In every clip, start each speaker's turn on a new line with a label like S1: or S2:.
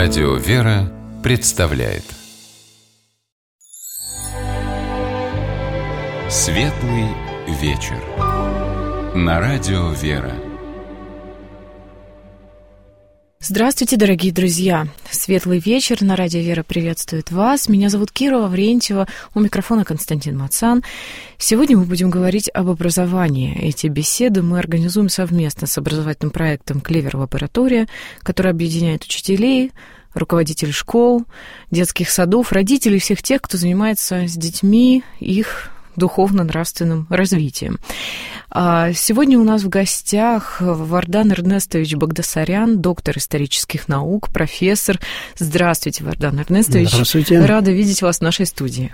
S1: Радио «Вера» представляет Светлый вечер на Радио «Вера».
S2: Здравствуйте, дорогие друзья! Светлый вечер на Радио «Вера» приветствует вас. Меня зовут Кира Лаврентьева, у микрофона Константин Мацан. Сегодня мы будем говорить об образовании. Эти беседы мы организуем совместно с образовательным проектом «Клевер Лаборатория», который объединяет учителей, руководителей школ, детских садов, родителей, всех тех, кто занимается с детьми, их духовно-нравственным развитием. Сегодня у нас в гостях Вардан Эрнестович Багдасарян, доктор исторических наук, профессор. Здравствуйте, Вардан Эрнестович.
S3: Здравствуйте.
S2: Рада видеть вас в нашей студии.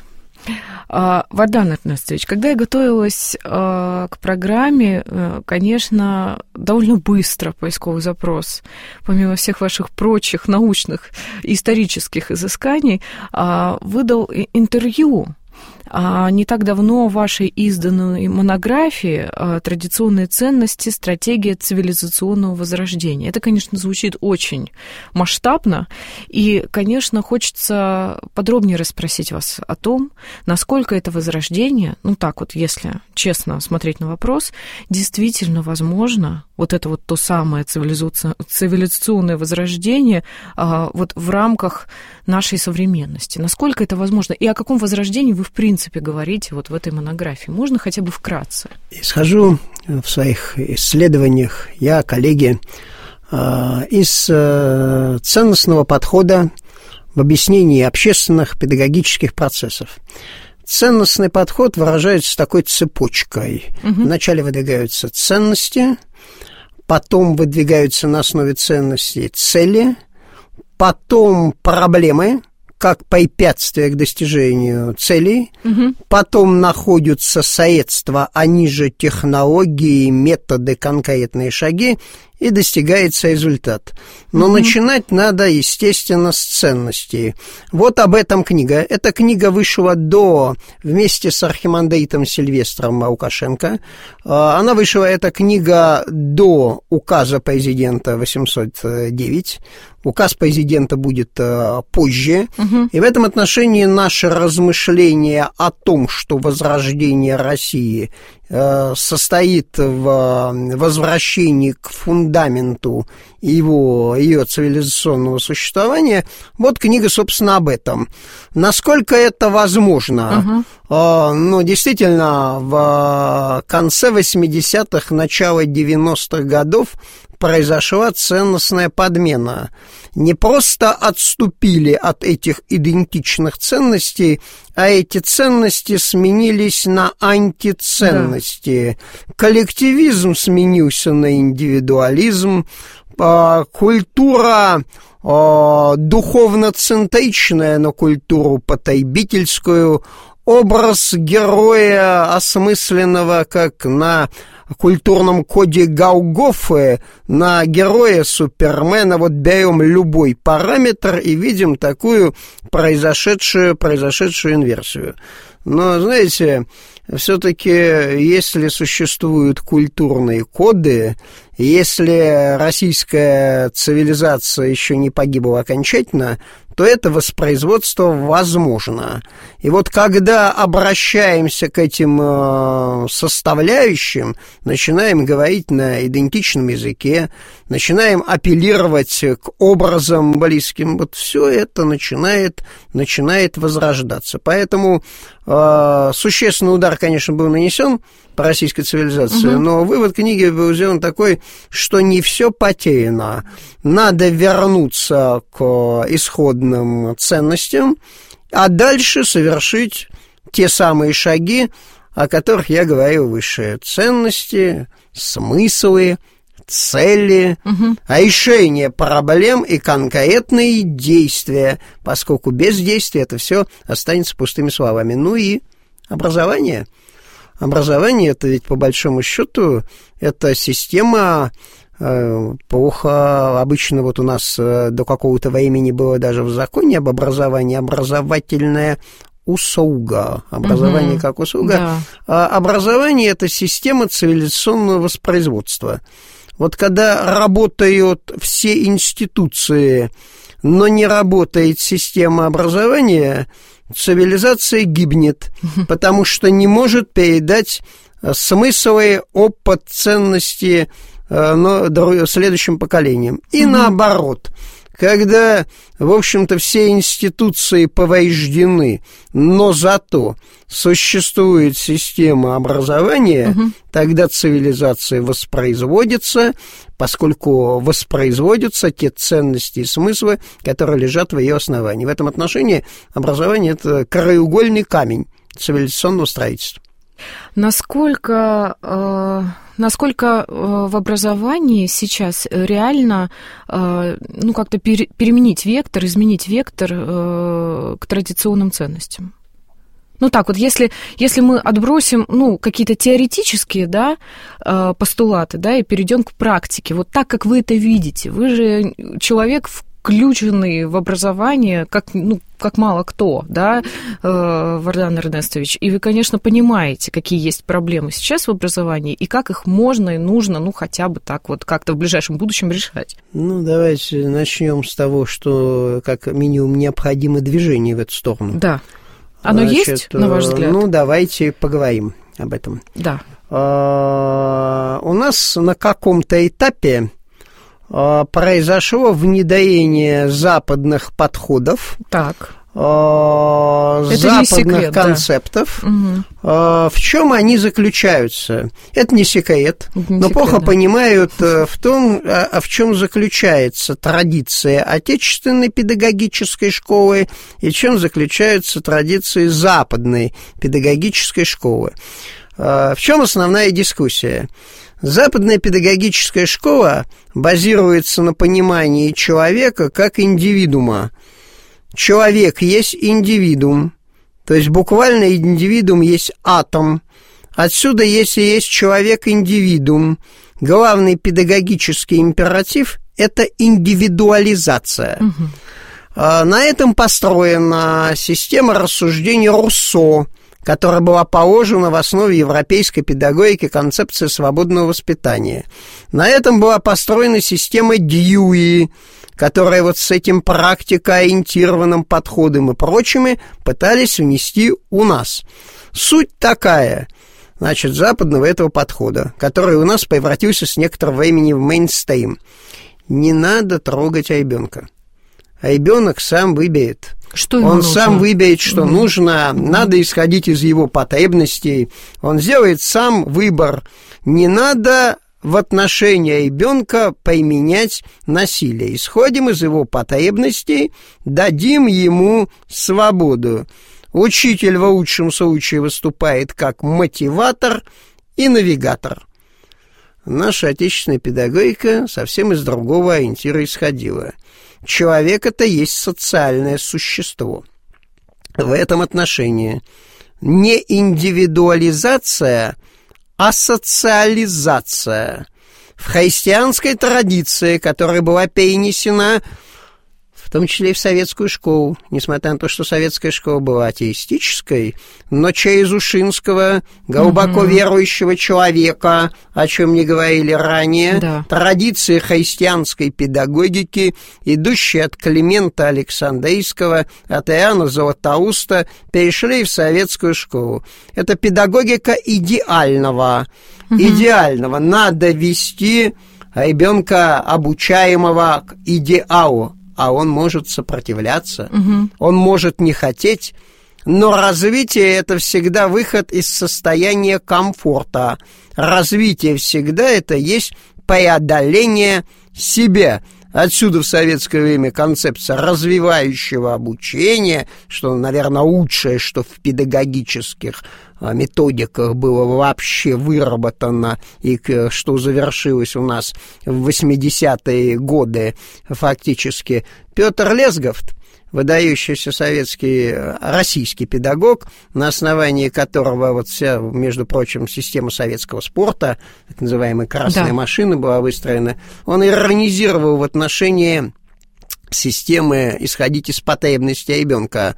S2: Вардан Эрнестович, когда я готовилась к программе, конечно, довольно быстро поисковый запрос, помимо всех ваших прочих научных и исторических изысканий, выдал интервью. Не так давно в вашей изданной монографии «Традиционные ценности. Стратегия цивилизационного возрождения». Это, конечно, звучит очень масштабно, и, конечно, хочется подробнее расспросить вас о том, насколько это возрождение, ну так вот, если честно смотреть на вопрос, действительно возможно, вот это вот то самое цивилизационное возрождение вот в рамках нашей современности. Насколько это возможно? И о каком возрождении вы, в принципе, говорите вот в этой монографии? Можно хотя бы вкратце?
S3: Исхожу в своих исследованиях, я, коллеги, из ценностного подхода в объяснении общественных педагогических процессов. Ценностный подход выражается такой цепочкой. Вначале выдвигаются ценности, потом выдвигаются на основе ценностей цели, потом проблемы, как препятствие к достижению целей, потом находятся средства, они же технологии, методы, конкретные шаги, и достигается результат. Но начинать надо, естественно, с ценностей. Вот об этом книга. Эта книга вышла вместе с архимандритом Сильвестром Лукашенко. Она вышла, эта книга, до указа президента 809. Указ президента будет позже. И в этом отношении наше размышление о том, что возрождение России состоит в возвращении к фундаменту ее цивилизационного существования, вот книга, собственно, об этом. Насколько это возможно? Ну, действительно, в конце 80-х, начало 90-х годов произошла ценностная подмена. Не просто отступили от этих идентичных ценностей, а эти ценности сменились на антиценности. Да. Коллективизм сменился на индивидуализм, культура духовно-центричная на культуру потребительскую, образ героя, осмысленного как на культурном коде Голгофы, на героя Супермена. Вот берем любой параметр и видим такую произошедшую инверсию. Но, знаете, все-таки, если существуют культурные коды, если российская цивилизация еще не погибла окончательно, то это воспроизводство возможно. И вот когда обращаемся к этим составляющим, начинаем говорить на идентичном языке, начинаем апеллировать к образам близким, вот все это начинает возрождаться. Поэтому существенный удар, конечно, был нанесен по российской цивилизации, но вывод книги был сделан такой, что не все потеряно. Надо вернуться к исходным ценностям, а дальше совершить те самые шаги, о которых я говорил выше. Ценности, смыслы, цели, решение проблем и конкретные действия, поскольку без действия это все останется пустыми словами. Ну и образование. Образование – это ведь, по большому счету, это система плохо. Обычно вот у нас до какого-то времени было даже в законе об образовании образовательная услуга. Образование как услуга. Да. А образование – это система цивилизационного воспроизводства. Вот когда работают все институции но не работает система образования, цивилизация гибнет, потому что не может передать смыслы, опыт, ценности следующим поколениям. И наоборот, когда, в общем-то, все институции повреждены, но зато существует система образования, тогда цивилизация воспроизводится, поскольку воспроизводятся те ценности и смыслы, которые лежат в ее основании. В этом отношении образование – это краеугольный камень цивилизационного строительства.
S2: Насколько в образовании сейчас реально как-то переменить вектор, изменить вектор к традиционным ценностям? Так вот, если мы отбросим, какие-то теоретические, постулаты, и перейдем к практике, вот так, как вы это видите, вы же человек, включенный в образование, как мало кто, Вардан Эрнестович, и вы, конечно, понимаете, какие есть проблемы сейчас в образовании, и как их можно и нужно, хотя бы так вот как-то в ближайшем будущем решать.
S3: Давайте начнем с того, что как минимум необходимо движение в эту сторону.
S2: Да. Оно есть, на ваш взгляд?
S3: Давайте поговорим об этом.
S2: Да.
S3: У нас на каком-то этапе произошло внедрение западных подходов, западных концептов. В чем они заключаются? Это не секрет, но плохо понимают в чем заключается традиция отечественной педагогической школы и в чем заключаются традиции западной педагогической школы. В чем основная дискуссия? Западная педагогическая школа базируется на понимании человека как индивидуума. Человек есть индивидуум, то есть буквально индивидуум есть атом. Отсюда, если есть человек-индивидуум, главный педагогический императив – это индивидуализация. На этом построена система рассуждений Руссо, которая была положена в основе европейской педагогики концепции свободного воспитания. На этом была построена система Дьюи, которая с этим практикоориентированным подходом и прочими пытались внести у нас. Суть такая, западного этого подхода, который у нас превратился с некоторого времени в мейнстрим. Не надо трогать ребенка. Ребенок сам выберет. Он сам выберет, что нужно, надо исходить из его потребностей. Он сделает сам выбор. Не надо в отношении ребенка применять насилие. Исходим из его потребностей, дадим ему свободу. Учитель в лучшем случае выступает как мотиватор и навигатор. Наша отечественная педагогика совсем из другого ориентира исходила. Человек – это есть социальное существо. В этом отношении не индивидуализация, а социализация. В христианской традиции, которая была перенесена в том числе и в советскую школу, несмотря на то, что советская школа была атеистической, но через Ушинского, глубоко верующего человека, о чем не говорили ранее, традиции христианской педагогики, идущие от Климента Александрийского, от Иоанна Златоуста, перешли в советскую школу. Это педагогика идеального. Идеального. Надо вести ребенка, обучаемого к идеалу. А он может сопротивляться, он может не хотеть, но развитие – это всегда выход из состояния комфорта. Развитие всегда – это есть преодоление себя. Отсюда в советское время концепция развивающего обучения, что, наверное, лучшее, что в педагогических методиках было вообще выработано и что завершилось у нас в 80-е годы фактически. Петр Лесговт, выдающийся российский педагог, на основании которого вся, между прочим, система советского спорта, так называемая «красная машина» была выстроена, он иронизировал в отношении системы «исходить из потребностей ребенка».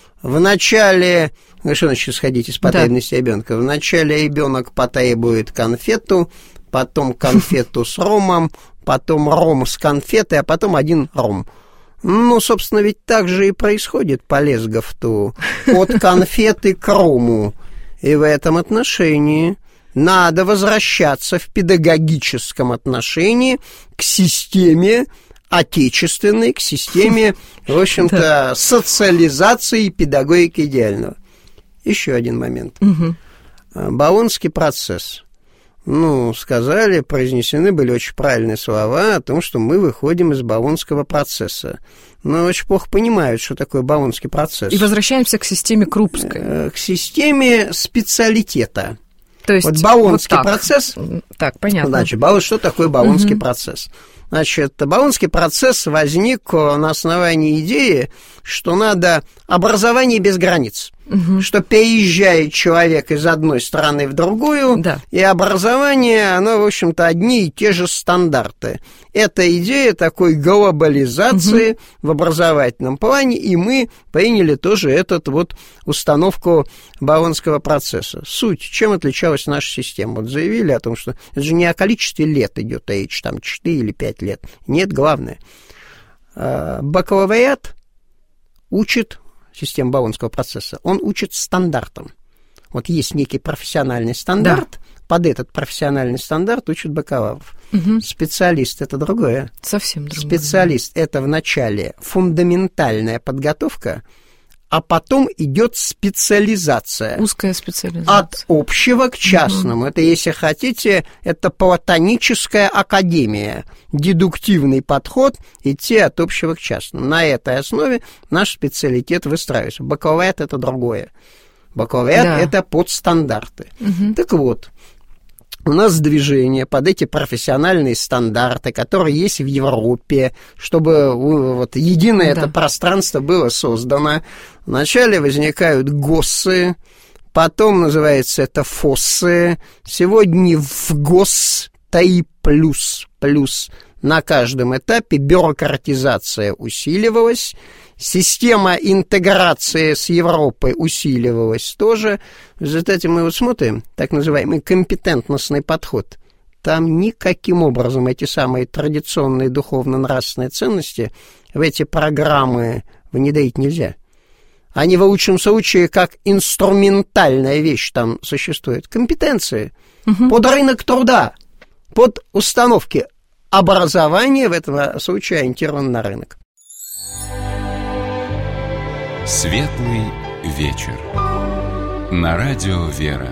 S3: Вначале, что значит исходить из потребностей ребенка? Вначале ребенок потребует конфету, потом конфету с ромом, потом ром с конфетой, а потом один ром. Ну, собственно, ведь так же и происходит по Лесговту. От конфеты к рому. И в этом отношении надо возвращаться в педагогическом отношении к системе отечественной, к системе, в общем-то, социализации педагогики идеального. Еще один момент. Болонский процесс. Ну, сказали, произнесены были очень правильные слова о том, что мы выходим из Болонского процесса. Но очень плохо понимают, что такое Болонский процесс.
S2: И возвращаемся к системе Крупской.
S3: К системе специалитета.
S2: То есть
S3: вот Болонский процесс...
S2: Так, понятно.
S3: Значит, что такое Болонский процесс? Значит, Болонский процесс возник на основании идеи, что надо образование без границ. Что переезжает человек из одной страны в другую, и образование, оно, в общем-то, одни и те же стандарты. Это идея такой глобализации в образовательном плане, и мы приняли тоже эту вот установку Болонского процесса. Суть, чем отличалась наша система? Вот заявили о том, что это же не о количестве лет идет речь, там 4 или 5 лет. Нет, главное. Бакалавриат учит систему Болонского процесса, он учит стандартам. Вот есть некий профессиональный стандарт, под этот профессиональный стандарт учат бакалавров. Специалист – это другое.
S2: Совсем другое.
S3: Специалист – это вначале фундаментальная подготовка, а потом идет специализация.
S2: Узкая специализация.
S3: От общего к частному. Это, если хотите, это платоническая академия. Дедуктивный подход, идти от общего к частному. На этой основе наш специалитет выстраивается. Бакалавриат – это другое. Бакалавриат – это подстандарты. Так вот, у нас движение под эти профессиональные стандарты, которые есть в Европе, чтобы вот единое это пространство было создано. Вначале возникают ГОСы, потом называется это ФОСы. Сегодня в ГОС ТАИ плюс. На каждом этапе бюрократизация усиливалась, система интеграции с Европой усиливалась тоже. В результате мы вот смотрим, так называемый компетентностный подход. Там никаким образом эти самые традиционные духовно-нравственные ценности в эти программы внедрить нельзя. Они в лучшем случае как инструментальная вещь там существует. Компетенции под рынок труда, под установки. Образование в этом случае ориентировано на рынок.
S1: Светлый вечер. На радио «Вера».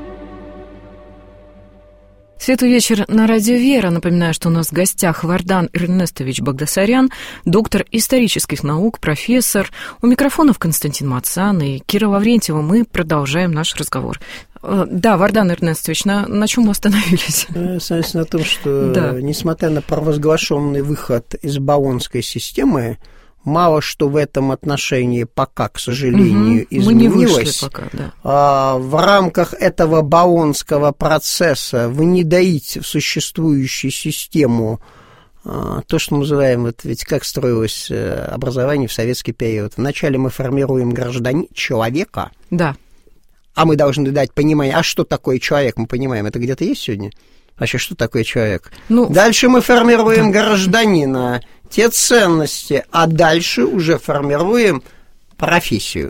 S2: Светлый вечер на радио «Вера». Напоминаю, что у нас в гостях Вардан Эрнестович Багдасарян, доктор исторических наук, профессор. У микрофонов Константин Мацан и Кира Лаврентьева. Мы продолжаем наш разговор. Да, Вардан Эрнестович, на чем мы остановились?
S3: Соответственно, на том, что, несмотря на провозглашенный выход из Болонской системы, мало что в этом отношении пока, к сожалению, изменилось.
S2: Мы не вышли пока,
S3: в рамках этого Болонского процесса внедрить в существующую систему то, что мы называем, вот ведь как строилось образование в советский период. Вначале мы формируем человека.
S2: Да.
S3: А мы должны дать понимание, а что такое человек, мы понимаем, это где-то есть сегодня? Вообще, что такое человек? Дальше мы формируем гражданина, те ценности, а дальше уже формируем профессию.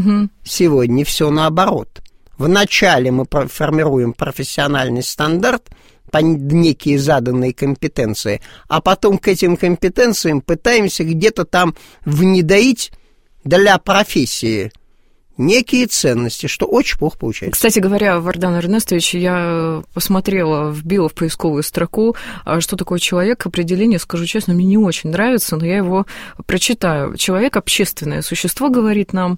S3: Сегодня все наоборот. Вначале мы формируем профессиональный стандарт по некие заданные компетенции, а потом к этим компетенциям пытаемся где-то там внедрить для профессии некие ценности, что очень плохо получается.
S2: Кстати говоря, Вардан Эрнестович, я посмотрела, вбила в поисковую строку, что такое человек. Определение, скажу честно, мне не очень нравится, но я его прочитаю. Человек – общественное существо, говорят нам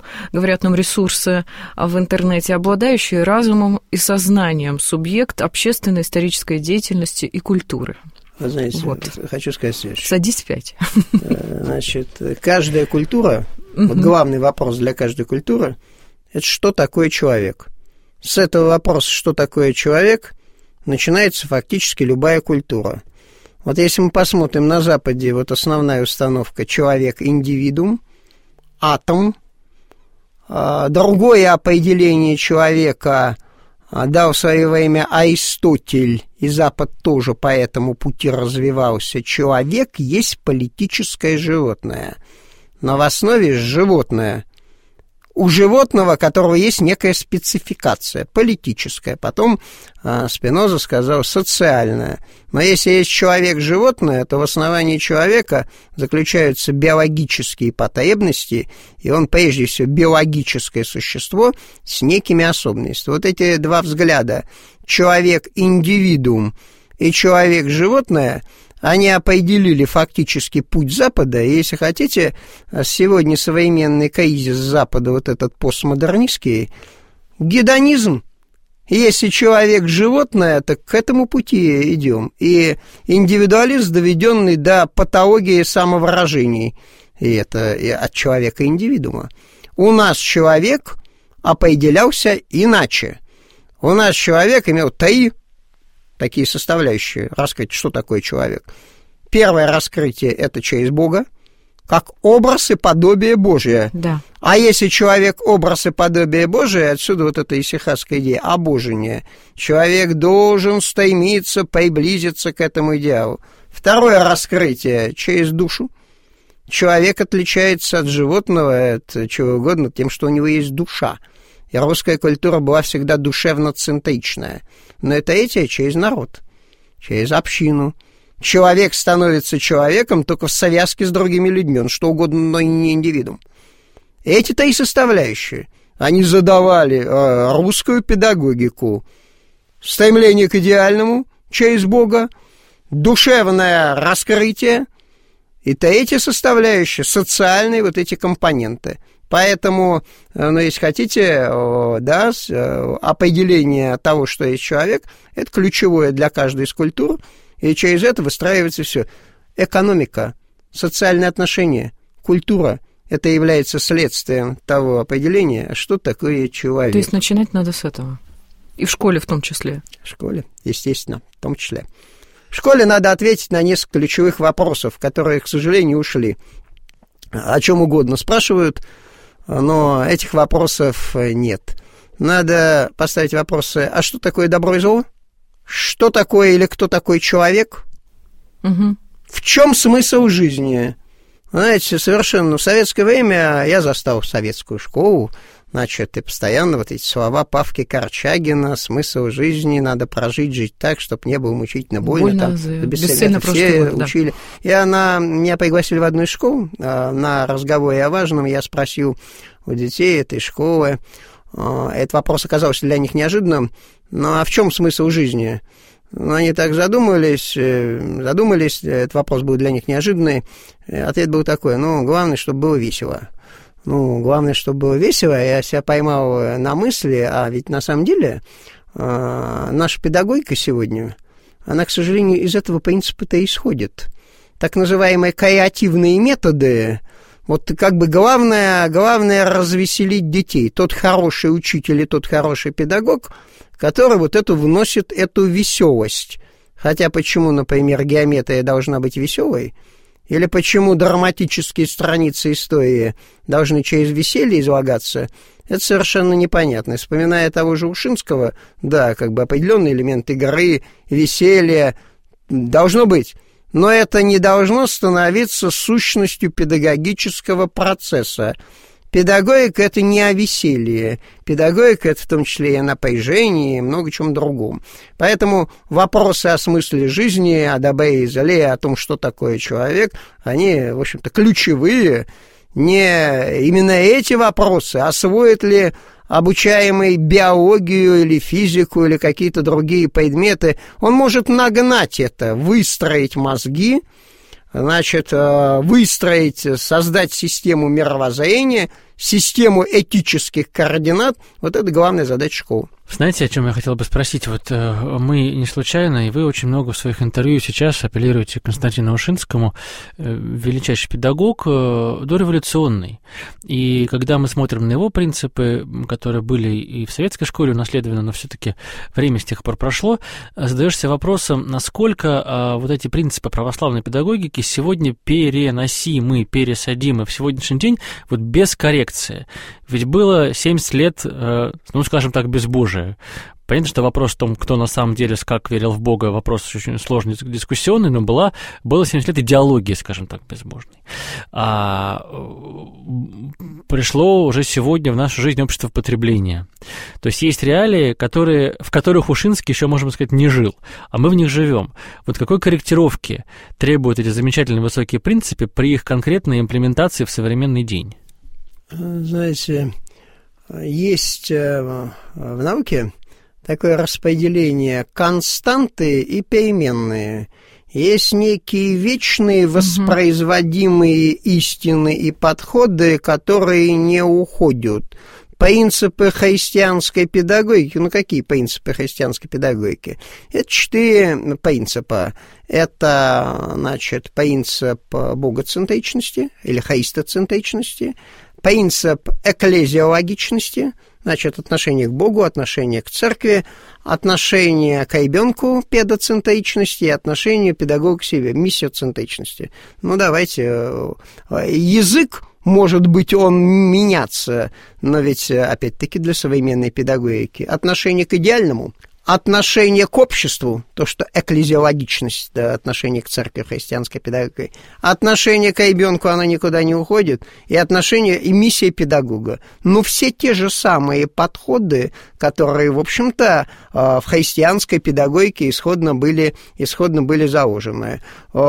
S2: ресурсы в интернете, обладающий разумом и сознанием, субъект общественной исторической деятельности и культуры.
S3: Вы знаете, хочу сказать следующее.
S2: Садись в 5.
S3: Значит, каждая культура, вот главный вопрос для каждой культуры – это что такое человек. С этого вопроса, что такое человек, начинается фактически любая культура. Вот если мы посмотрим на Западе, вот основная установка – человек, индивидуум, атом. Другое определение человека дал в свое время Аристотель, и Запад тоже по этому пути развивался. Человек есть политическое животное, но в основе животное. У животного, которого есть некая спецификация, политическая. Потом Спиноза сказал социальная. Но если есть человек-животное, то в основании человека заключаются биологические потребности, и он прежде всего биологическое существо с некими особенностями. Вот эти два взгляда, человек-индивидуум и человек-животное, они определили фактически путь Запада, и, если хотите, сегодня современный кризис Запада, вот этот постмодернистский, гедонизм. Если человек животное, так к этому пути идем. И индивидуализм, доведенный до патологии самовыражений, и это и от человека-индивидуума. У нас человек определялся иначе. У нас человек имел такие составляющие, раскрыть, что такое человек. Первое раскрытие – это через Бога, как образ и подобие Божие.
S2: Да.
S3: А если человек образ и подобие Божие, отсюда вот эта исихастская идея, обожение. Человек должен стремиться приблизиться к этому идеалу. Второе раскрытие – через душу. Человек отличается от животного, от чего угодно, тем, что у него есть душа. И русская культура была всегда душевно-центричная. Но это через народ, через общину. Человек становится человеком только в связке с другими людьми. Он что угодно, но не индивидуум. Эти-то и составляющие. Они задавали русскую педагогику. Стремление к идеальному через Бога, душевное раскрытие. И третья составляющая, социальные вот эти компоненты. Поэтому, если хотите, да, определение того, что есть человек, это ключевое для каждой из культур, и через это выстраивается все. Экономика, социальные отношения, культура – это является следствием того определения, что такое человек.
S2: То есть начинать надо с этого? И в школе в том числе? В
S3: школе, естественно, в том числе. В школе надо ответить на несколько ключевых вопросов, которые, к сожалению, ушли. О чем угодно спрашивают, но этих вопросов нет. Надо поставить вопросы, а что такое добро и зло? Что такое или кто такой человек?
S2: Угу.
S3: В чем смысл жизни? Знаете, совершенно в советское время я застал советскую школу, значит, и постоянно вот эти слова Павки Корчагина, смысл жизни, надо жить так, чтобы не было мучительно больно.
S2: Бесцельно
S3: все
S2: год,
S3: учили. Да. Меня пригласили в одну из школ, на разговоре о важном, я спросил у детей этой школы, этот вопрос оказался для них неожиданным, а в чем смысл жизни? Они так задумались, этот вопрос был для них неожиданный, ответ был такой, главное, чтобы было весело. Главное, чтобы было весело, я себя поймал на мысли, а ведь на самом деле наша педагогика сегодня, она, к сожалению, из этого принципа-то исходит. Так называемые креативные методы, вот как бы главное развеселить детей. Тот хороший учитель и тот хороший педагог, который вот вносит эту веселость. Хотя почему, например, геометрия должна быть веселой? Или почему драматические страницы истории должны через веселье излагаться, это совершенно непонятно. Вспоминая того же Ушинского, да, как бы определенный элемент игры, веселья должно быть, но это не должно становиться сущностью педагогического процесса. Педагогика – это не о веселье. Педагогика – это в том числе и о напряжении, и много чем другом. Поэтому вопросы о смысле жизни, о добре и зле, о том, что такое человек, они, в общем-то, ключевые. Не именно эти вопросы, освоит ли обучаемый биологию или физику или какие-то другие предметы, он может нагнать это, выстроить мозги, значит, создать систему мировоззрения, систему этических координат. Вот это главная задача школы.
S4: Знаете, о чем я хотел бы спросить? Вот мы не случайно, и вы очень много в своих интервью сейчас апеллируете к Константину Ушинскому, величайший педагог, дореволюционный. И когда мы смотрим на его принципы, которые были и в советской школе унаследованы, но все-таки время с тех пор прошло, задаешься вопросом, насколько вот эти принципы православной педагогики сегодня переносимы, пересадимы в сегодняшний день вот без коррекции. коррекция. Ведь было 70 лет, ну, скажем так, безбожия. Понятно, что вопрос в том, кто на самом деле как верил в Бога, вопрос очень сложный, дискуссионный, но было 70 лет идеологии, скажем так, безбожной. Пришло уже сегодня в нашу жизнь общество потребления. То есть есть реалии, в которых Ушинский еще, можно сказать, не жил, а мы в них живем. Вот какой корректировки требуют эти замечательные высокие принципы при их конкретной имплементации в современный день?
S3: Знаете, есть в науке такое распределение константы и переменные. Есть некие вечные воспроизводимые истины и подходы, которые не уходят. Принципы христианской педагогики. Ну, какие принципы христианской педагогики? Это 4 принципа. Это, значит, принцип богоцентричности или христоцентричности, принцип экклезиологичности, значит, отношение к Богу, отношение к церкви, отношение к ребенку, педоцентричности, и отношение педагога к себе, миссиоцентричности. Ну, давайте, язык, может быть, он меняться, но ведь, опять-таки, для современной педагогики отношение к идеальному, отношение к обществу, то, что экклезиологичность, да, отношение к церкви, христианской педагогике, отношение к ребенку, оно никуда не уходит, и отношение и миссия педагога. Но все те же самые подходы, которые, в общем-то, в христианской педагогике исходно были заложены.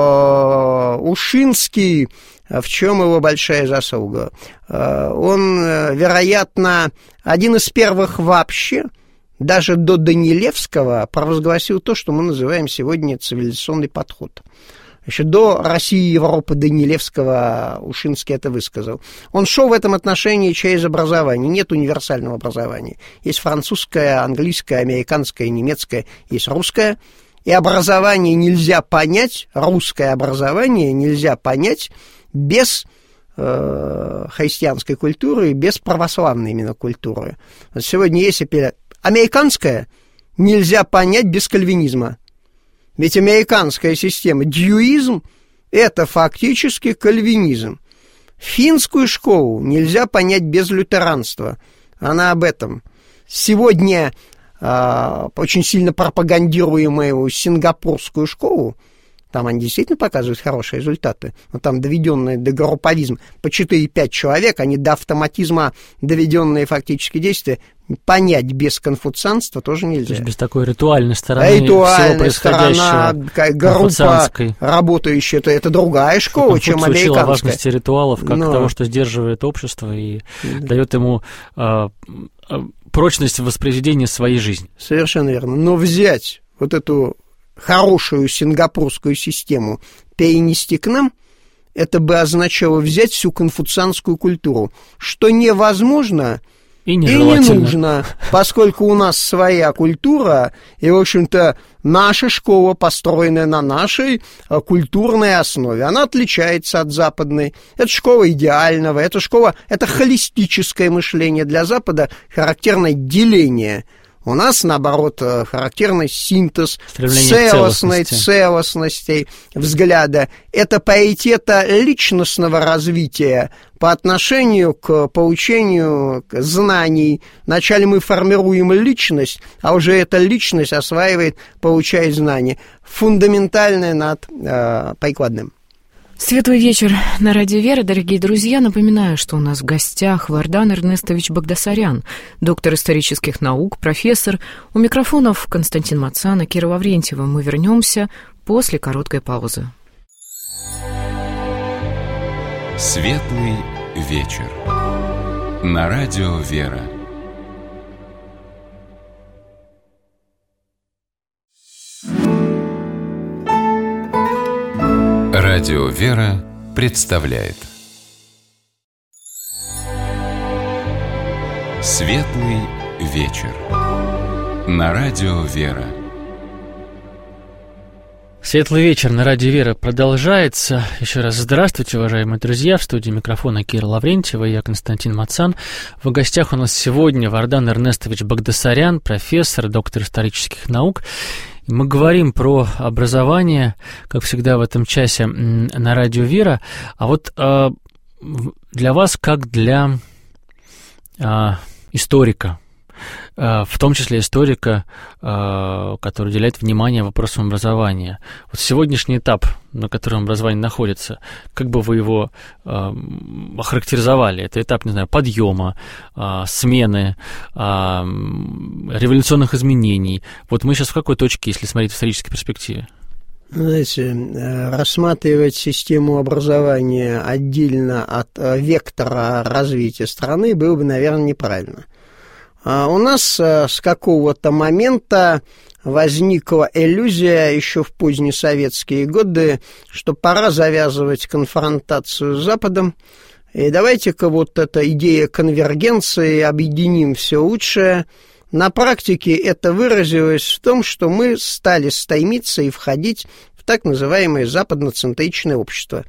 S3: Ушинский, в чем его большая заслуга? Он, вероятно, один из первых вообще, даже до Данилевского, провозгласил то, что мы называем сегодня цивилизационный подход. Еще до России и Европы Данилевского Ушинский это высказал. Он шел в этом отношении через образование. Нет универсального образования. Есть французское, английское, американское, немецкое, есть русское. И образование нельзя понять, русское образование нельзя понять без христианской культуры и без православной именно культуры. Сегодня есть американское нельзя понять без кальвинизма. Ведь американская система, дьюизм, это фактически кальвинизм. Финскую школу нельзя понять без лютеранства. Она об этом. Сегодня очень сильно пропагандируемую сингапурскую школу, там они действительно показывают хорошие результаты, но там доведенные до групповизма по 4-5 человек, они до автоматизма доведенные фактически действия, понять без конфуцианства тоже нельзя.
S4: То есть без такой ритуальной стороны всего происходящего.
S3: Группа работающая, это другая школа, чем американская.
S4: Учила важности ритуалов как того, что сдерживает общество и дает ему прочность в воспроизведении своей жизни.
S3: Совершенно верно. Но взять вот эту хорошую сингапурскую систему, перенести к нам, это бы означало взять всю конфуцианскую культуру, что невозможно и не нужно, поскольку у нас своя культура, и, в общем-то, наша школа, построенная на нашей культурной основе, она отличается от западной. Это школа идеального, это холистическое мышление. Для Запада характерно деление. У нас, наоборот, характерный синтез целостности взгляда. Это паритета личностного развития по отношению к получению знаний. Вначале мы формируем личность, а уже эта личность осваивает, получает знания. Фундаментальное над прикладным.
S2: Светлый вечер на Радио Вера, дорогие друзья. Напоминаю, что у нас в гостях Вардан Эрнестович Багдасарян, доктор исторических наук, профессор. У микрофонов Константин Мацан и Кира Лаврентьева. Мы вернемся после короткой паузы.
S1: Светлый вечер на Радио Вера. Радио Вера представляет Светлый вечер на Радио Вера.
S4: Светлый вечер на Радио Вера продолжается. Еще раз здравствуйте, уважаемые друзья. В студии микрофона Кира Лаврентьева, я Константин Мацан. В гостях у нас сегодня Вардан Эрнестович Багдасарян, профессор, доктор исторических наук. Мы говорим про образование, как всегда в этом часе на Радио Вера. А вот для вас, как для историка, в том числе историка, который уделяет внимание вопросам образования. Вот сегодняшний этап, на котором образование находится, как бы вы его охарактеризовали? Это этап, не знаю, подъема, смены, революционных изменений. Вот мы сейчас в какой точке, если смотреть в исторической перспективе?
S3: Знаете, рассматривать систему образования отдельно от вектора развития страны было бы, наверное, неправильно. У нас с какого-то момента возникла иллюзия еще в поздние советские годы, что пора завязывать конфронтацию с Западом, и давайте-ка вот эта идея конвергенции, объединим все лучшее. На практике это выразилось в том, что мы стали стремиться и входить в так называемое западноцентричное общество,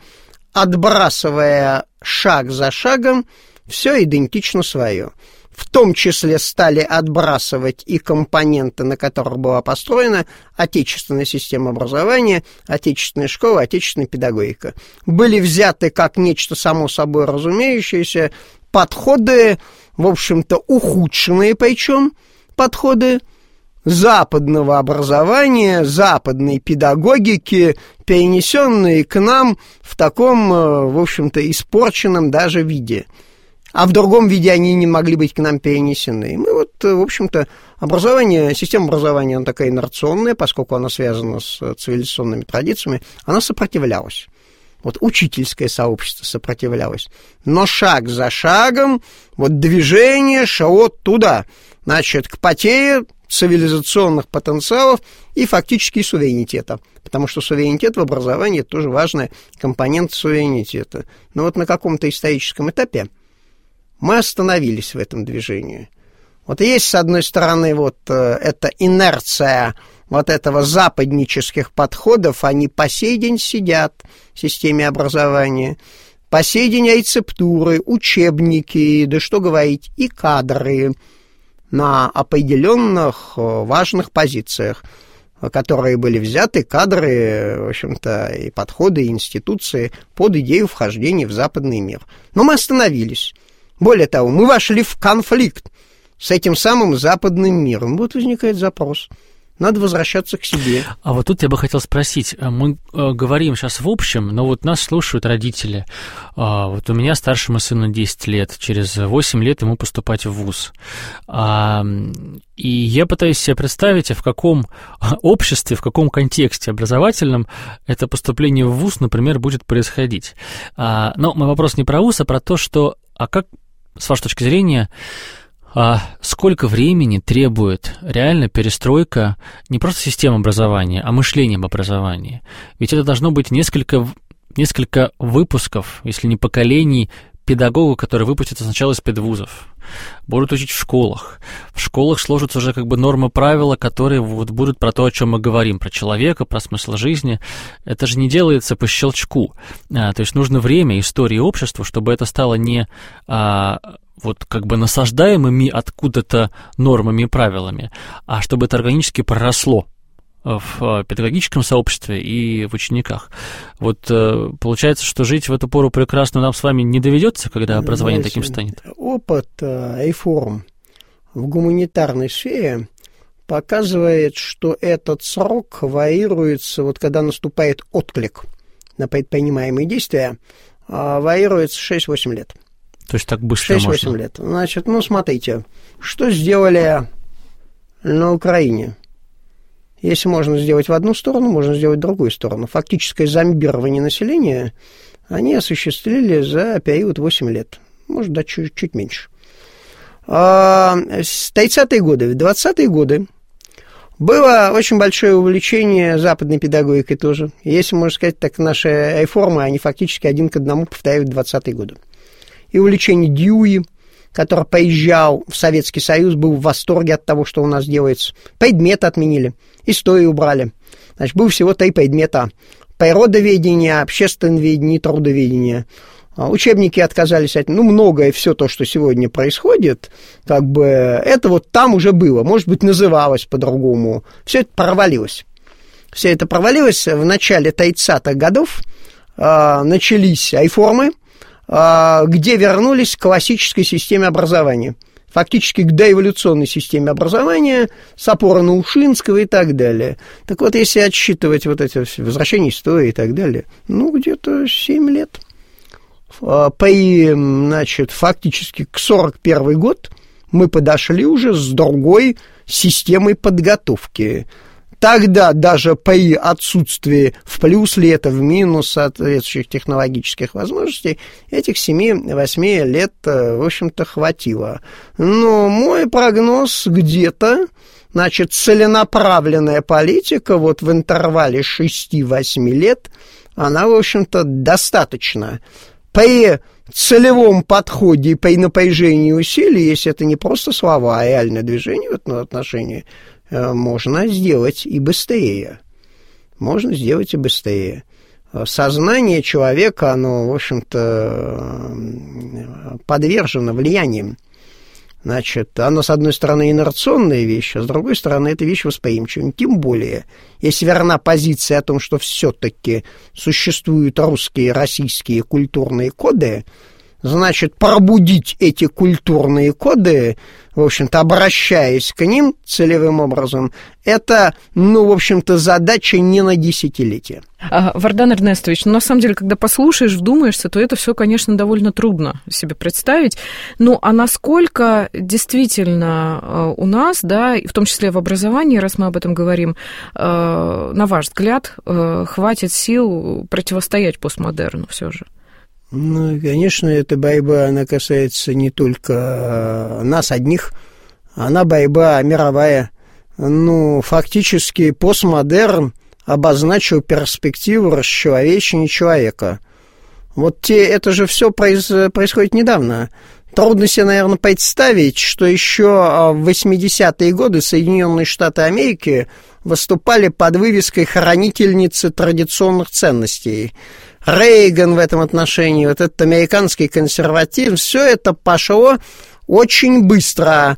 S3: отбрасывая шаг за шагом все идентично свое. В том числе стали отбрасывать и компоненты, на которых была построена отечественная система образования, отечественная школа, отечественная педагогика. Были взяты как нечто само собой разумеющееся подходы, в общем-то, ухудшенные причем подходы западного образования, западной педагогики, перенесенные к нам в таком, в общем-то, испорченном даже виде. А в другом виде они не могли быть к нам перенесены. Мы вот, в общем-то, образование, система образования, она такая инерционная, поскольку она связана с цивилизационными традициями, она сопротивлялась. Вот учительское сообщество сопротивлялось. Но шаг за шагом вот движение шло туда, значит, к потере цивилизационных потенциалов и фактически суверенитета. Потому что суверенитет в образовании – это тоже важный компонент суверенитета. Но вот на каком-то историческом этапе мы остановились в этом движении. Вот есть, с одной стороны, вот эта инерция вот этого западнических подходов, они по сей день сидят в системе образования, по сей день рецептуры, учебники, да что говорить, и кадры на определенных важных позициях, которые были взяты, кадры, в общем-то, и подходы, и институции под идею вхождения в западный мир. Но мы остановились. Более того, мы вошли в конфликт с этим самым западным миром. Вот возникает запрос. Надо возвращаться к себе.
S4: А вот тут я бы хотел спросить. Мы говорим сейчас в общем, но вот нас слушают родители. Вот у меня старшему сыну 10 лет. Через 8 лет ему поступать в вуз. И я пытаюсь себе представить, в каком обществе, в каком контексте образовательном это поступление в вуз, например, будет происходить. Но мой вопрос не про вуз, а про то, что... А как, с вашей точки зрения... сколько времени требует реально перестройка не просто системы образования, а мышления об образовании? Ведь это должно быть несколько выпусков, если не поколений, педагогов, которые выпустятся сначала из педвузов, будут учить в школах. В школах сложатся уже как бы нормы, правила, которые вот будут про то, о чем мы говорим, про человека, про смысл жизни. Это же не делается по щелчку. То есть нужно время, история общества, чтобы это стало не вот как бы насаждаемыми откуда-то нормами и правилами, а чтобы это органически проросло в педагогическом сообществе и в учениках. Вот получается, что жить в эту пору прекрасно нам с вами не доведется, когда образование таким станет? Опыт
S3: реформ в гуманитарной сфере показывает, что этот срок варьируется, вот когда наступает отклик на предпринимаемые действия, варьируется 6-8 лет.
S4: То есть так быстро 6-8
S3: можно? 6-8 лет. Значит, смотрите, что сделали на Украине. Если можно сделать в одну сторону, можно сделать в другую сторону. Фактическое зомбирование населения они осуществили за период 8 лет. Может, да, чуть меньше. С 30-е годы, в 20-е годы было очень большое увлечение западной педагогикой тоже. Если можно сказать так, наши реформы, они фактически один к одному повторяют 20-е годы. И увлечение Дьюи, который поезжал в Советский Союз, был в восторге от того, что у нас делается. Предметы отменили, историю убрали. Значит, было всего 3 предмета. Природоведение, общественноведение и трудоведение. Учебники отказались от... многое все то, что сегодня происходит, как бы, это вот там уже было. Может быть, называлось по-другому. Все это провалилось. Все это провалилось. В начале 30-х годов начались реформы, где вернулись к классической системе образования. Фактически к доэволюционной системе образования с опорой на Ушинского и так далее. Так вот, если отсчитывать вот эти возвращения истории и так далее, где-то 7 лет. Значит, фактически к 1941 год мы подошли уже с другой системой подготовки. Тогда даже при отсутствии в плюс ли это, в минус соответствующих технологических возможностей, этих 7-8 лет, в общем-то, хватило. Но мой прогноз где-то, значит, целенаправленная политика вот в интервале 6-8 лет, она, в общем-то, достаточно. При целевом подходе и при напряжении усилий, если это не просто слова, а реальное движение в этом отношении, можно сделать и быстрее. Можно сделать и быстрее. Сознание человека, оно, в общем-то, подвержено влияниям. Значит, оно, с одной стороны, инерционная вещь, а с другой стороны, это вещь восприимчивая. Тем более, если верна позиция о том, что все-таки существуют русские, российские культурные коды, значит, пробудить эти культурные коды, в общем-то, обращаясь к ним целевым образом, это, в общем-то, задача не на десятилетие.
S2: Вардан Эрнестович, на самом деле, когда послушаешь, вдумаешься, то это все, конечно, довольно трудно себе представить. А насколько действительно у нас, да, и в том числе в образовании, раз мы об этом говорим, на ваш взгляд, хватит сил противостоять постмодерну все же?
S3: Конечно, эта борьба, она касается не только нас одних, она борьба мировая. Фактически постмодерн обозначил перспективу расчеловечения человека. Это же все происходит недавно. Трудно себе, наверное, представить, что еще в 80-е годы Соединенные Штаты Америки выступали под вывеской хранительницы традиционных ценностей. Рейган в этом отношении, вот этот американский консерватизм, все это пошло очень быстро.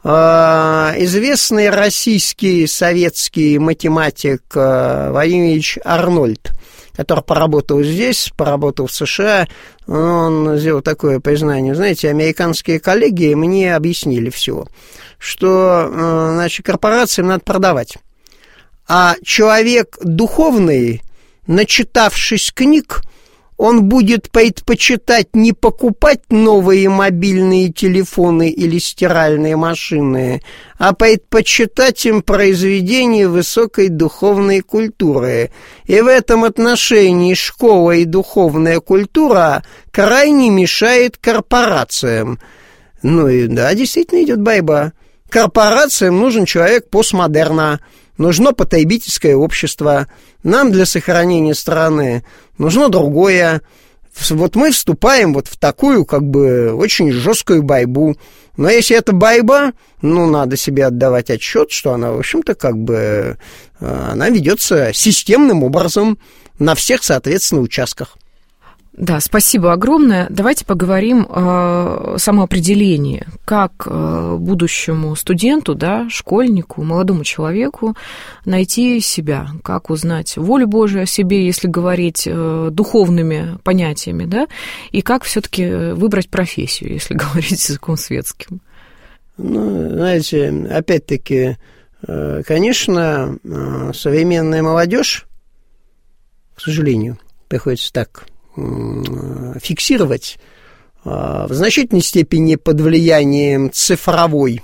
S3: Известный российский советский математик Владимир Ильич Арнольд, который поработал здесь, поработал в США, он сделал такое признание. Знаете, американские коллеги мне объяснили все, что, значит, корпорациям надо продавать. А человек духовный, начитавшись книг, он будет предпочитать не покупать новые мобильные телефоны или стиральные машины, а предпочитать им произведения высокой духовной культуры. И в этом отношении школа и духовная культура крайне мешает корпорациям. И да, действительно идет борьба. Корпорациям нужен человек постмодерна. Нужно потребительское общество, нам для сохранения страны нужно другое. Мы вступаем в такую, очень жесткую борьбу. Но если это борьба, надо себе отдавать отчет, что она, в общем-то, она ведется системным образом на всех, соответственно, участках.
S2: Да, спасибо огромное. Давайте поговорим о самоопределении. Как будущему студенту, да, школьнику, молодому человеку найти себя? Как узнать волю Божию о себе, если говорить духовными понятиями, да? И как все-таки выбрать профессию, если говорить языком светским?
S3: Знаете, опять-таки, конечно, современная молодежь, к сожалению, приходится так фиксировать, в значительной степени под влиянием цифровой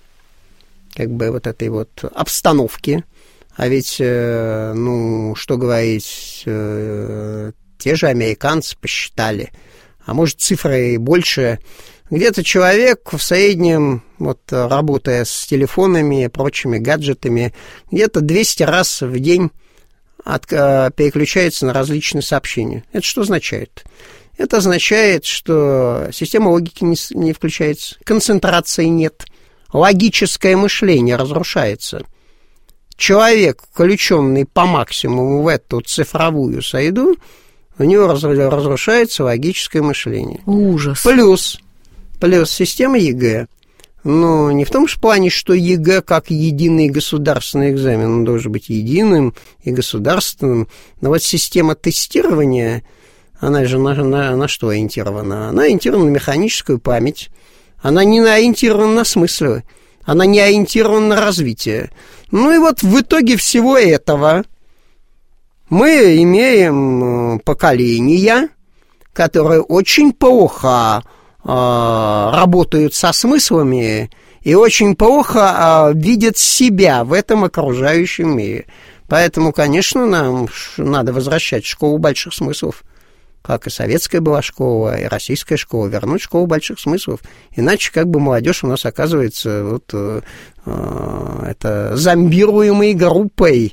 S3: этой обстановки. А ведь, что говорить, те же американцы посчитали, а может, цифры и больше. Где-то человек в среднем, работая с телефонами и прочими гаджетами, где-то 200 раз в день переключается на различные сообщения. Это что означает? Это означает, что система логики не включается, концентрации нет, логическое мышление разрушается. Человек, включенный по максимуму в эту цифровую среду, у него разрушается логическое мышление.
S2: Ужас.
S3: Плюс система ЕГЭ. Не в том же плане, что ЕГЭ как единый государственный экзамен, он должен быть единым и государственным, но система тестирования, она же на что ориентирована? Она ориентирована на механическую память, она не ориентирована на смыслы, она не ориентирована на развитие. Ну и вот в итоге всего этого мы имеем поколения, которые очень плохо работают со смыслами и очень плохо видят себя в этом окружающем мире. Поэтому, конечно, нам надо возвращать школу больших смыслов, как и советская была школа, и российская школа, вернуть школу больших смыслов. Иначе как бы молодежь у нас оказывается вот это зомбируемой группой,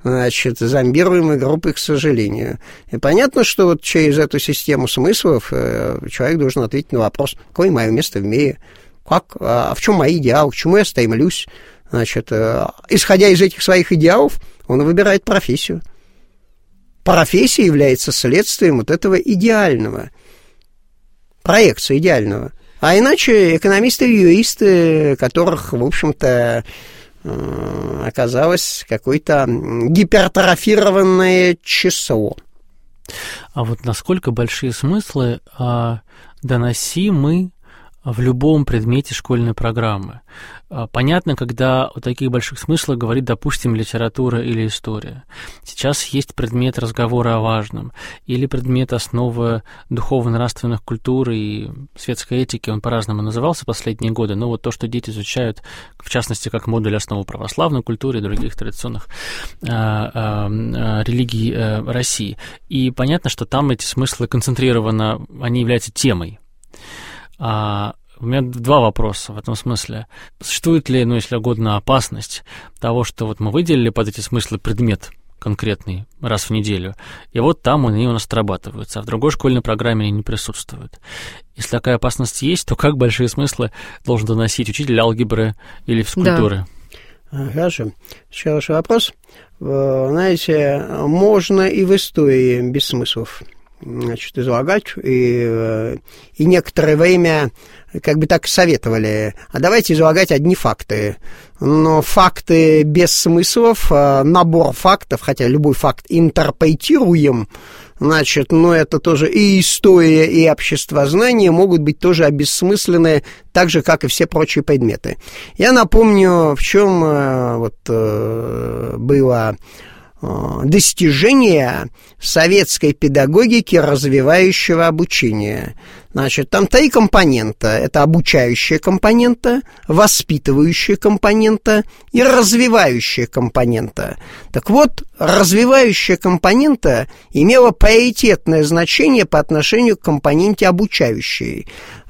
S3: к сожалению. И понятно, что вот через эту систему смыслов человек должен ответить на вопрос, какое мое место в мире, в чем мои идеалы, к чему я стремлюсь. Значит, исходя из этих своих идеалов, он выбирает профессию. Профессия является следствием вот этого идеального, проекции идеального. А иначе экономисты и юристы, которых, в общем-то, оказалось какое-то гипертрофированное число.
S4: А вот насколько большие смыслы доносимы в любом предмете школьной программы? Понятно, когда о таких больших смыслах говорит, допустим, литература или история. Сейчас есть предмет разговора о важном, или предмет основы духовно-нравственных культур и светской этики, он по-разному назывался последние годы, но вот то, что дети изучают, в частности, как модуль основы православной культуры и других традиционных религий России. И понятно, что там эти смыслы концентрированы, они являются темой. У меня два вопроса в этом смысле. Существует ли, если угодно, опасность того, что вот мы выделили под эти смыслы предмет конкретный раз в неделю, и вот там они у нас отрабатываются, а в другой школьной программе они не присутствуют? Если такая опасность есть, то как большие смыслы должен доносить учитель алгебры или физкультуры?
S3: Да. Хорошо. Хороший вопрос. Знаете, можно и в истории без смыслов излагать, и некоторое время как бы так советовали, а давайте излагать одни факты. Но факты без смыслов, набор фактов, хотя любой факт интерпретируем, значит, это тоже и история, и обществознание могут быть тоже обессмысленны, так же, как и все прочие предметы. Я напомню, в чем было достижение советской педагогики развивающего обучения. Значит, там 3 компонента. Это обучающая компонента, воспитывающая компонента и развивающая компонента. Так вот, развивающая компонента имела приоритетное значение по отношению к компоненте обучающей.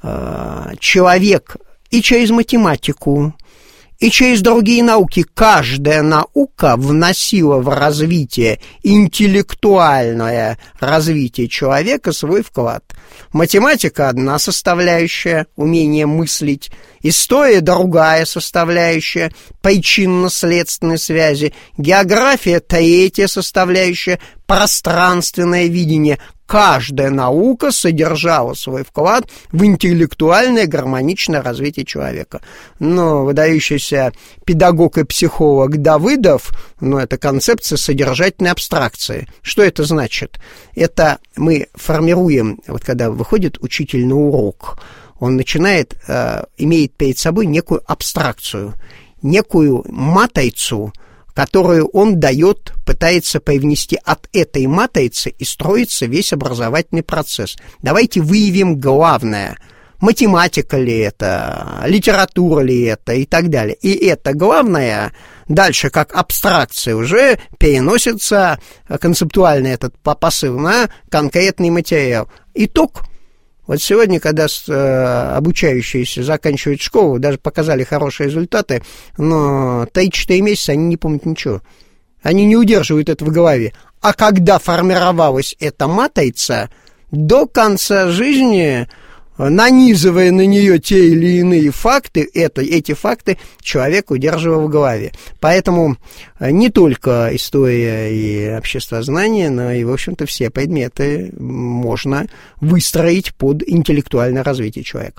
S3: Человек и через математику, и через другие науки, каждая наука вносила в развитие, интеллектуальное развитие человека свой вклад. Математика – одна составляющая, умение мыслить. История – другая составляющая, причинно-следственной связи. География – третья составляющая, пространственное видение. Каждая наука содержала свой вклад в интеллектуальное гармоничное развитие человека. Но выдающийся педагог и психолог Давыдов, это концепция содержательной абстракции. Что это значит? Это мы формируем, когда выходит учитель на урок, он начинает, имеет перед собой некую абстракцию, некую матрицу, которую он дает, пытается привнести от этой матрицы и строится весь образовательный процесс. Давайте выявим главное. Математика ли это, литература ли это и так далее. И это главное дальше, как абстракция, уже переносится концептуально этот посыл на конкретный материал. Итог. Вот сегодня, когда обучающиеся заканчивают школу, даже показали хорошие результаты, но 3-4 месяца они не помнят ничего. Они не удерживают это в голове. А когда формировалась эта матрица, до конца жизни, нанизывая на нее те или иные факты, эти факты человек удерживал в голове. Поэтому не только история и обществознание, но и, в общем-то, все предметы можно выстроить под интеллектуальное развитие человека.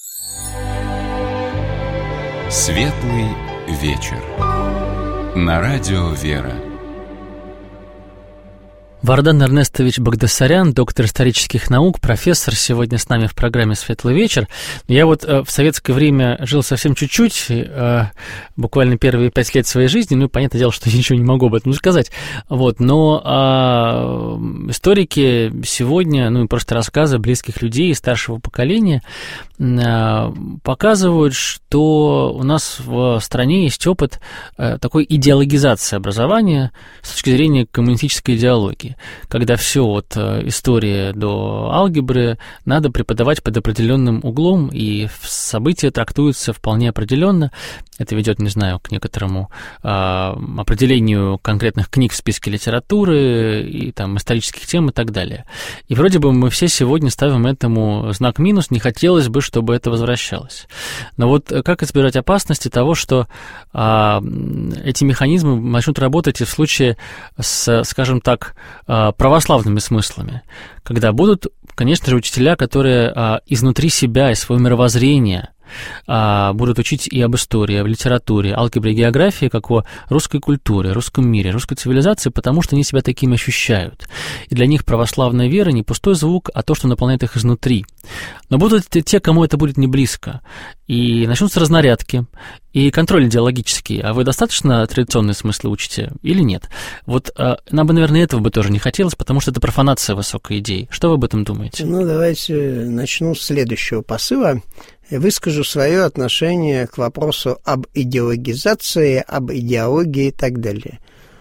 S1: Светлый вечер. На радио «Вера».
S4: Вардан Эрнестович Багдасарян, доктор исторических наук, профессор, сегодня с нами в программе «Светлый вечер». Я вот в советское время жил совсем чуть-чуть, буквально первые 5 лет своей жизни, ну, понятное дело, что я ничего не могу об этом сказать, вот, но историки сегодня, ну, и просто рассказы близких людей старшего поколения показывают, что у нас в стране есть опыт такой идеологизации образования с точки зрения коммунистической идеологии, когда все от истории до алгебры надо преподавать под определенным углом, и события трактуются вполне определенно. Это ведет, не знаю, к некоторому определению конкретных книг в списке литературы и там исторических тем и так далее. И вроде бы мы все сегодня ставим этому знак минус, не хотелось бы, чтобы это возвращалось. Но вот как избежать опасности того, что эти механизмы начнут работать и в случае с, скажем так, православными смыслами, когда будут, конечно же, учителя, которые изнутри себя, из своего мировоззрения будут учить и об истории, об литературе, алгебре, географии, как о русской культуре, русском мире, русской цивилизации, потому что они себя такими ощущают. И для них православная вера не пустой звук, а то, что наполняет их изнутри. Но будут те, кому это будет не близко. И начнутся разнарядки, и контроль идеологический. А вы достаточно традиционные смыслы учите или нет? Вот нам бы, наверное, этого бы тоже не хотелось, потому что это профанация высокой идеи. Что вы об этом думаете?
S3: Ну, давайте начну с следующего посыла. Выскажу свое отношение к вопросу об идеологизации, об идеологии и так далее.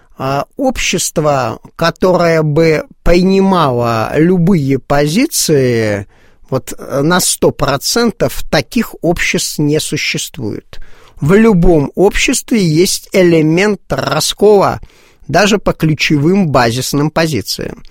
S3: Общество, которое бы принимало любые позиции, вот на 100% таких обществ не существует. В любом обществе есть элемент раскола, даже по ключевым базисным позициям.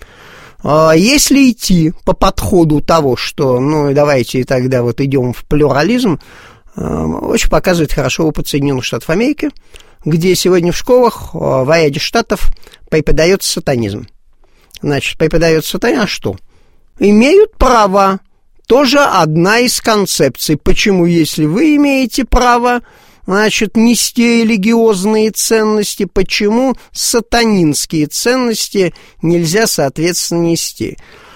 S3: Если идти по подходу того, что, ну, давайте тогда вот идем в плюрализм, очень показывает хорошо опыт Соединенных Штатов Америки, где сегодня в школах в ряде штатов преподается сатанизм. Значит, преподается сатанизм, а что? Имеют право. Тоже одна из концепций. Почему, если вы имеете право, значит, нести религиозные ценности, почему сатанинские ценности нельзя, соответственно, нести?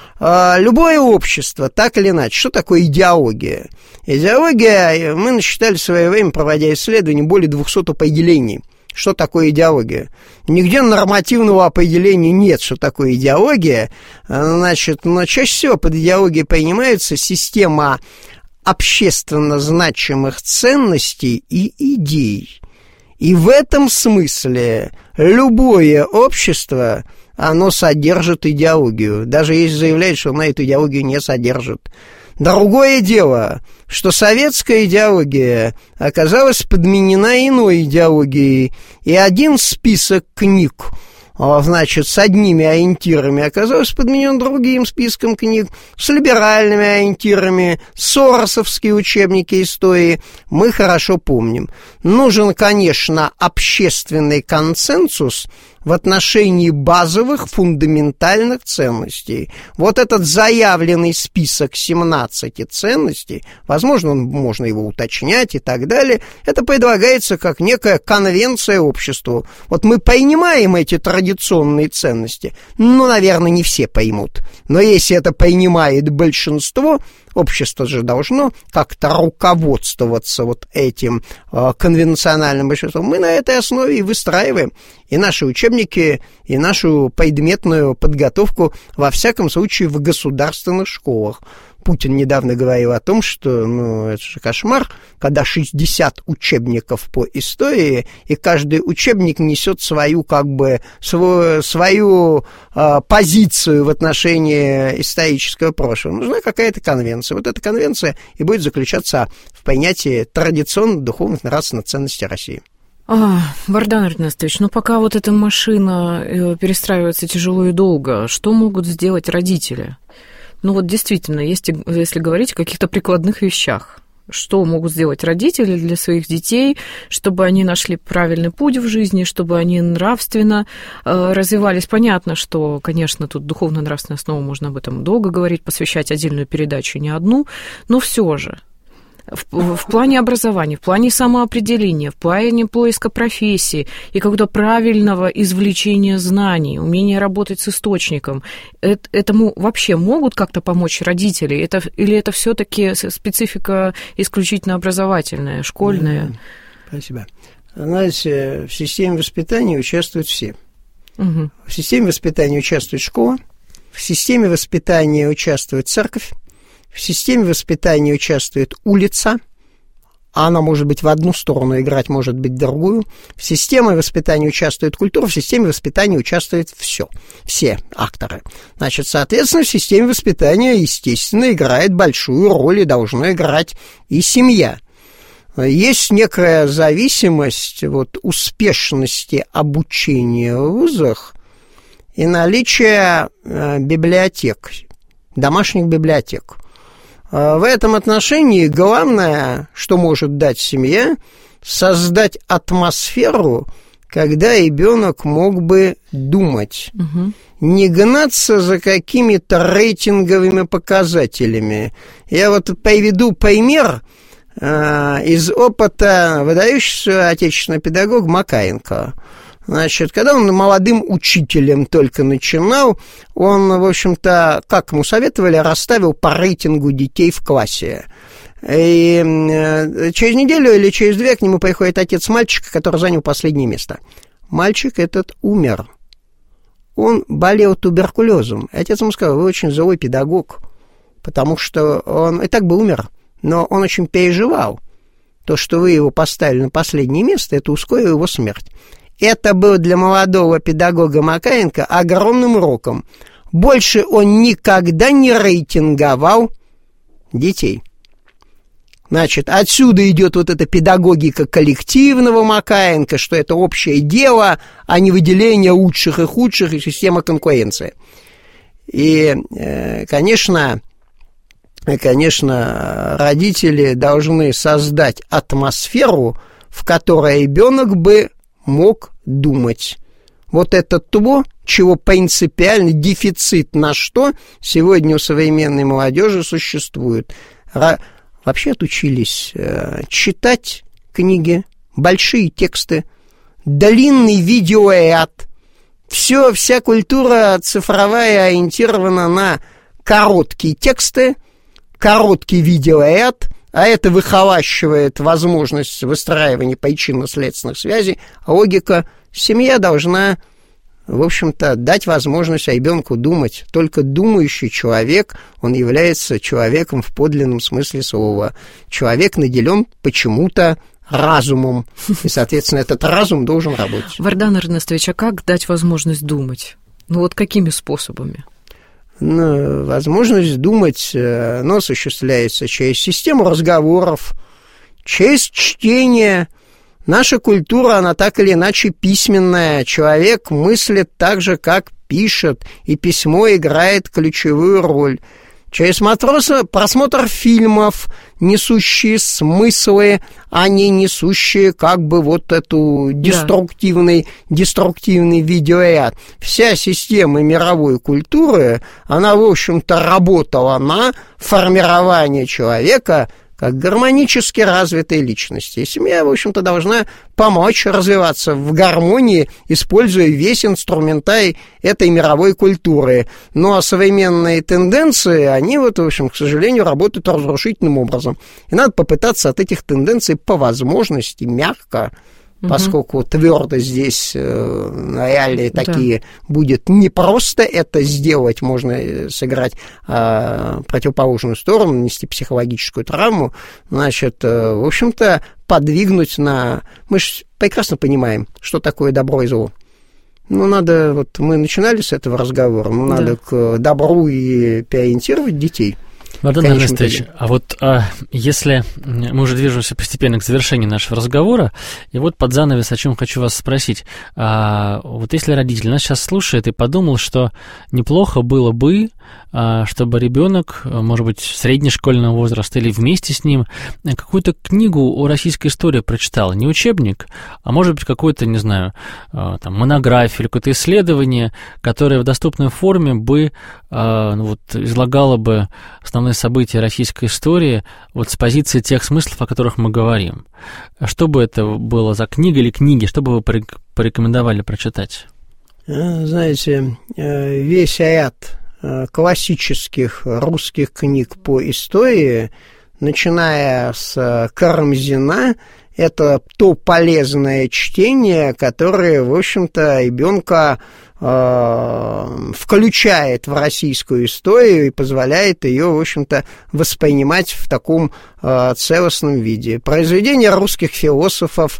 S3: Любое общество, так или иначе, что такое идеология? Идеология, мы насчитали в свое время, проводя исследования, более 200 определений. Что такое идеология? Нигде нормативного определения нет, что такое идеология. Значит, но чаще всего под идеологией принимается система общественно значимых ценностей и идей. И в этом смысле любое общество, оно содержит идеологию. Даже если заявляют, что она эту идеологию не содержит. Другое дело, что советская идеология оказалась подменена иной идеологией, и один список книг, значит, с одними ориентирами оказался подменен другим списком книг, с либеральными ориентирами, соросовские учебники истории, мы хорошо помним. Нужен, конечно, общественный консенсус в отношении базовых фундаментальных ценностей. Вот этот заявленный список 17 ценностей, возможно, можно его уточнять и так далее, это предлагается как некая конвенция обществу. Вот мы принимаем эти традиционные ценности, ну, наверное, не все поймут, но если это принимает большинство, общество же должно как-то руководствоваться вот этим конвенциональным большинством. Мы на этой основе и выстраиваем и наши учебники, и нашу предметную подготовку, во всяком случае, в государственных школах. Путин недавно говорил о том, что, ну, это же кошмар, когда 60 учебников по истории, и каждый учебник несет свою, как бы, свою позицию в отношении исторического прошлого. Нужна какая-то конвенция. Вот эта конвенция и будет заключаться в понятии традиционных духовных нравственных ценностей России.
S2: Вардан Эрнестович, ну пока вот эта машина перестраивается тяжело и долго, что могут сделать родители? Ну вот действительно, если говорить о каких-то прикладных вещах, что могут сделать родители для своих детей, чтобы они нашли правильный путь в жизни, чтобы они нравственно развивались? Понятно, что, конечно, тут духовно-нравственная основа, можно об этом долго говорить, посвящать отдельную передачу, не одну, но все же. в плане образования, в плане самоопределения, в плане поиска профессии и какого-то правильного извлечения знаний, умения работать с источником. Этому вообще могут как-то помочь родители? Или это все-таки специфика исключительно образовательная, школьная?
S3: Спасибо. Знаете, в системе воспитания участвуют все.
S2: Угу.
S3: В системе воспитания участвует школа, в системе воспитания участвует церковь, в системе воспитания участвует улица, а она может быть в одну сторону играть, может быть в другую. В системе воспитания участвует культура, в системе воспитания участвует все акторы. Значит, соответственно, в системе воспитания, естественно, играет большую роль и должна играть и семья. Есть некая зависимость успешности обучения в вузах и наличие библиотек, домашних библиотек. В этом отношении главное, что может дать семья, создать атмосферу, когда ребенок мог бы думать, не гнаться за какими-то рейтинговыми показателями. Я приведу пример из опыта выдающегося отечественного педагога Макаенко. Значит, когда он молодым учителем только начинал, он, в общем-то, как ему советовали, расставил по рейтингу детей в классе. И через неделю или через две к нему приходит отец мальчика, который занял последнее место. Мальчик этот умер. Он болел туберкулезом. И отец ему сказал: вы очень злой педагог, потому что он и так бы умер, но он очень переживал. То, что вы его поставили на последнее место, это ускорило его смерть. Это был для молодого педагога Макаенко огромным уроком. Больше он никогда не рейтинговал детей. Значит, отсюда идет эта педагогика коллективного Макаенко, что это общее дело, а не выделение лучших и худших и система конкуренции. И, конечно, родители должны создать атмосферу, в которой ребенок бы мог думать. Это то, чего принципиально дефицит на что сегодня у современной молодежи существует. Вообще отучились читать книги, большие тексты, длинный видеоряд. Вся культура цифровая ориентирована на короткие тексты, короткий видеоряд, а это выхолащивает возможность выстраивания причинно-следственных связей. Логика: семья должна, в общем-то, дать возможность ребенку думать. Только думающий человек, он является человеком в подлинном смысле слова. Человек наделен почему-то разумом, и, соответственно, этот разум должен работать.
S2: Вардан Эрнестович, а как дать возможность думать? Какими способами?
S3: Возможность думать, осуществляется через систему разговоров, через чтение. Наша культура, она так или иначе письменная. Человек мыслит так же, как пишет, и письмо играет ключевую роль. Через просмотр фильмов, несущие смыслы, а не несущие эту деструктивный видеоряд. Вся система мировой культуры, она, в общем-то, работала на формирование человека как гармонически развитой личности. И семья, в общем-то, должна помочь развиваться в гармонии, используя весь инструментарий этой мировой культуры. А современные тенденции, они, в общем, к сожалению, работают разрушительным образом. И надо попытаться от этих тенденций по возможности мягко, поскольку твердо здесь реалии такие будет непросто это сделать, можно сыграть противоположную сторону, нанести психологическую травму, в общем-то, подвигнуть Мы же прекрасно понимаем, что такое добро и зло. Надо, мы начинали с этого разговора, надо к добру и переориентировать детей.
S4: Вардан Эрнестович, если мы уже движемся постепенно к завершению нашего разговора, и под занавес, о чем хочу вас спросить. Если родитель нас сейчас слушает и подумал, что неплохо было бы, чтобы ребенок, может быть, среднешкольного возраста или вместе с ним, какую-то книгу о российской истории прочитал, не учебник, а может быть, какую-то, не знаю, монографию или какое-то исследование, которое в доступной форме бы излагала бы основные события российской истории с позиции тех смыслов, о которых мы говорим. Что бы это было за книга или книги, что бы вы порекомендовали прочитать?
S3: Знаете, весь ряд классических русских книг по истории, начиная с Карамзина, это то полезное чтение, которое, в общем-то, ребенка включает в российскую историю и позволяет ее, в общем-то, воспринимать в таком целостном виде. Произведения русских философов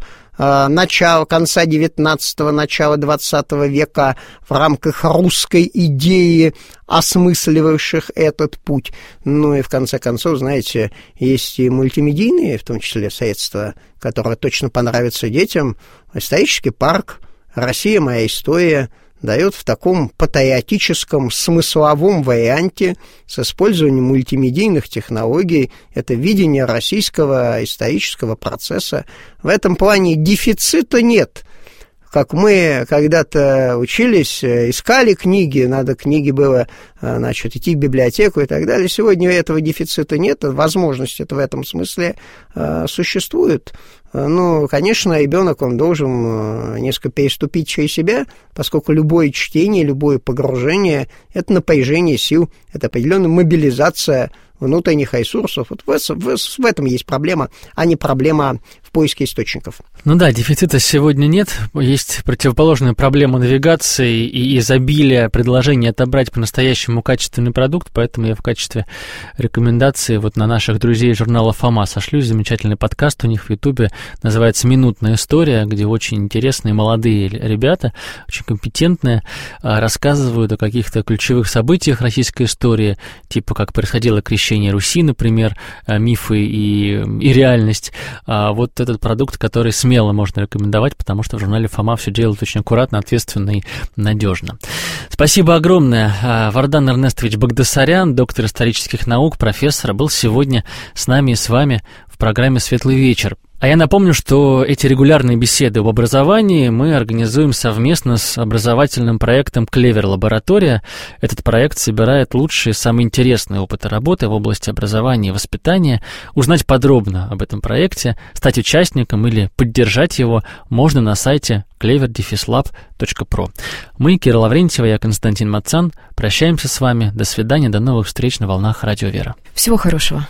S3: конца XIX, начала XX века в рамках русской идеи, осмысливавших этот путь. Ну и в конце концов, знаете, есть и мультимедийные, в том числе, средства, которые точно понравятся детям. Исторический парк, «Россия. Моя история» дает в таком патриотическом, смысловом варианте с использованием мультимедийных технологий это видение российского исторического процесса. В этом плане дефицита нет. Как мы когда-то учились, искали книги, надо книги было, идти в библиотеку и так далее. Сегодня этого дефицита нет, возможность это в этом смысле существует. Ну, конечно, ребенок, он должен несколько переступить через себя, поскольку любое чтение, любое погружение – это напряжение сил, это определенная мобилизация внутренних ресурсов. Вот в этом есть проблема, а не проблема в поиске источников.
S4: Ну да, дефицита сегодня нет. Есть противоположная проблема навигации и изобилия предложений отобрать по-настоящему качественный продукт, поэтому я в качестве рекомендации на наших друзей журнала «Фома» сошлюсь. Замечательный подкаст у них в Ютубе, называется «Минутная история», где очень интересные молодые ребята, очень компетентные, рассказывают о каких-то ключевых событиях российской истории, типа как происходило крещение Руси, например, мифы и реальность. Вот этот продукт, который смело можно рекомендовать, потому что в журнале «Фома» все делают очень аккуратно, ответственно и надежно. Спасибо огромное. Вардан Эрнестович Багдасарян, доктор исторических наук, профессор, был сегодня с нами и с вами в программе «Светлый вечер». А я напомню, что эти регулярные беседы об образовании мы организуем совместно с образовательным проектом «Клевер Лаборатория». Этот проект собирает лучшие, самые интересные опыты работы в области образования и воспитания. Узнать подробно об этом проекте, стать участником или поддержать его можно на сайте clever-lab.pro. Мы, Кира Лаврентьева, я Константин Мацан, прощаемся с вами. До свидания, до новых встреч на волнах Радио Вера.
S2: Всего хорошего.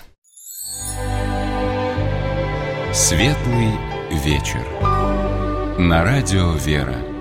S1: Светлый вечер. На Радио Вера.